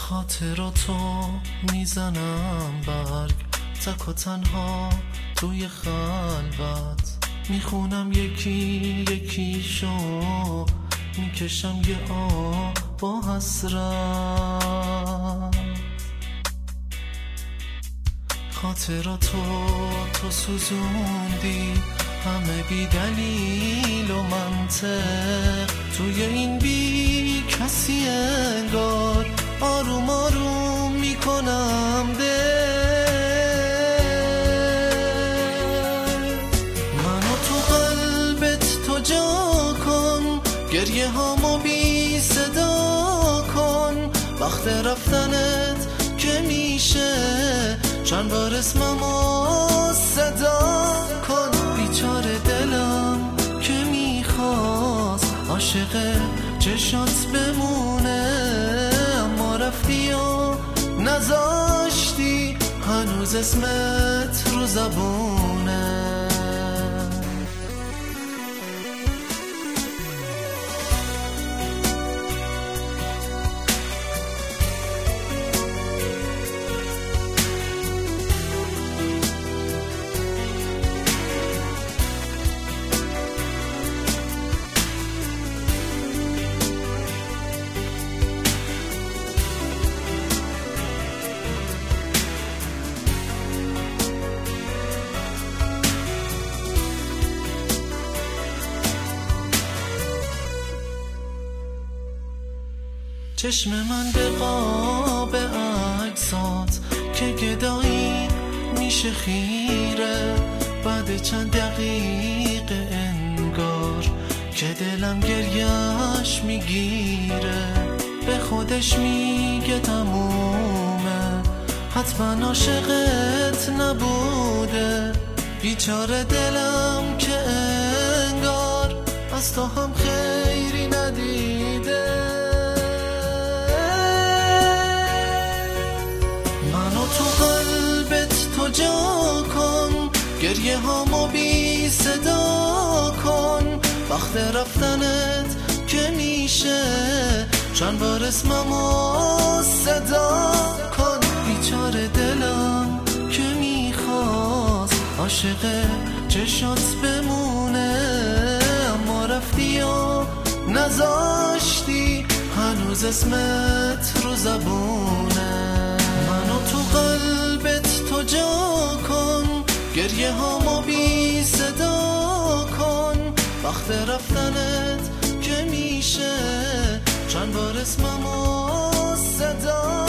خاطراتو میزنم برگ تک و تنها توی خلوت، میخونم یکی یکیشو، میکشم یه آه با حسرت. خاطراتو تو سوزوندی همه بی دلیل و منطق، توی این بی کسی انگار آروم آروم میکنم منو تو قلبت تو جا کن، گریه هامو بی صدا کن، وقت رفتنت که میشه چند بار اسممو صدا کن. بیچاره دلم که میخواست عاشق چشات بمونه، اما رفتی و نذاشتی هنوز اسمت رو زبونه. چشم من به قاب عکسات که گدایی میشه خیره، بعد چند دقیقه انگار که دلم گریش میگیره، به خودش میگه تمومه حتما عاشقت نبوده. بیچاره دلم که انگار از تو هم خیری ندیده. جا کن گریه هامو بی صدا کن، وقت رفتنت که میشه چند بار اسممو صدا کن. بیچاره دلم که میخواست عاشق چشات بمونه، اما رفتی و نذاشتی هنوز اسمت رو زبونه. منو تو قلبت تو جا کن، گریه هامو بی صدا کن، وقت رفتنت که میشه چند بار اسممو صدا